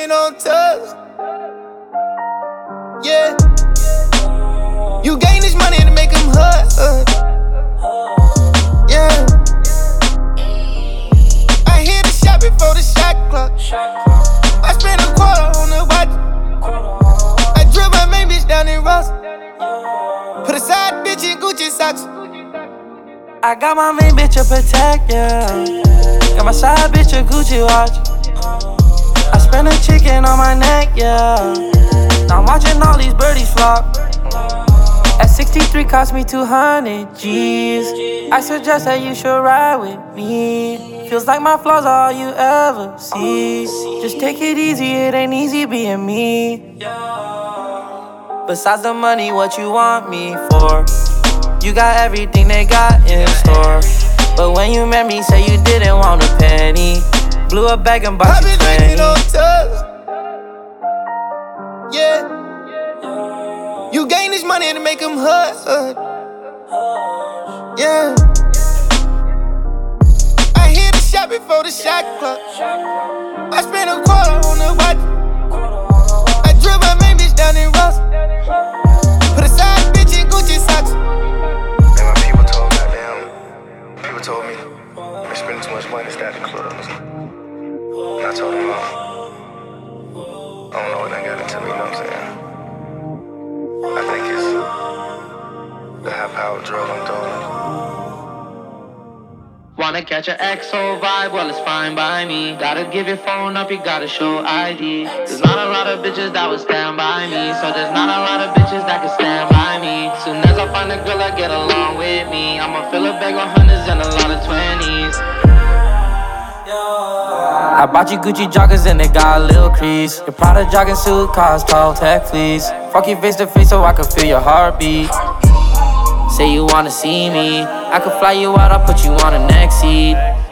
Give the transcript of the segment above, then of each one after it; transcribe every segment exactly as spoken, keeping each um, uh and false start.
drinking on tubs. Yeah. You gain this money to make them hurt. Yeah. I hit the shot before the shot clock. I spent a quarter on the watch. I drove my main bitch down in Ross. Put a side bitch in Gucci socks. I got my main bitch a protect, yeah. Got my side bitch a Gucci watch. I spent a chicken on my neck, yeah. Now I'm watching all these birdies flock. At sixty-three cost me two hundred G's. I suggest that you should ride with me. Feels like my flaws are all you ever see. Just take it easy, it ain't easy being me. Besides the money, what you want me for? You got everything they got in store. But when you met me, say you didn't want a penny. Blew a bag and bought you twenty. I've been drinking on tubs. Yeah. You gain this money to make them hurt. Yeah. I hit the shot before the shot clock. I spent a quarter on the watch. I drove my main bitch down in Ross. Put a side bitch in Gucci socks. And my people told me, goddamn, people told me they're spending too much money stacking clubs. And I told them, oh, I don't know what they got into me, you know what I'm saying? I think it's the high-powered drug I'm doing. Wanna catch an X O vibe? Well, it's fine by me. Gotta give your phone up, you gotta show I D. There's not a lot of bitches that would stand by me, so there's not a lot of bitches that can stand by me. Soon as I find a girl that get along with me, I'ma fill a bag of hundreds and a lot of twenties. I bought you Gucci joggers and they got a little crease. Your Prada jogging suit cost tall tech fleece. Fuck you face to face so I can feel your heartbeat. Say you wanna see me, I could fly you out, I'll put you on the next seat.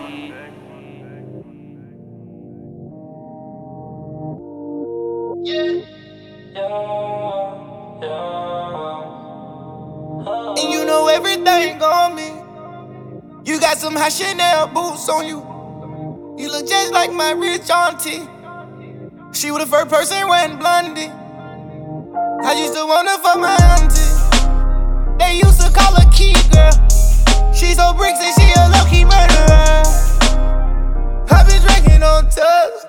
And you know everything on me. You got some high Chanel boots on you. You look just like my rich auntie. She was the first person wearing blondie. I used to want her for my auntie. They used to call her Key Girl. She so bricks and she a low-key murderer. I been drinking on tubs.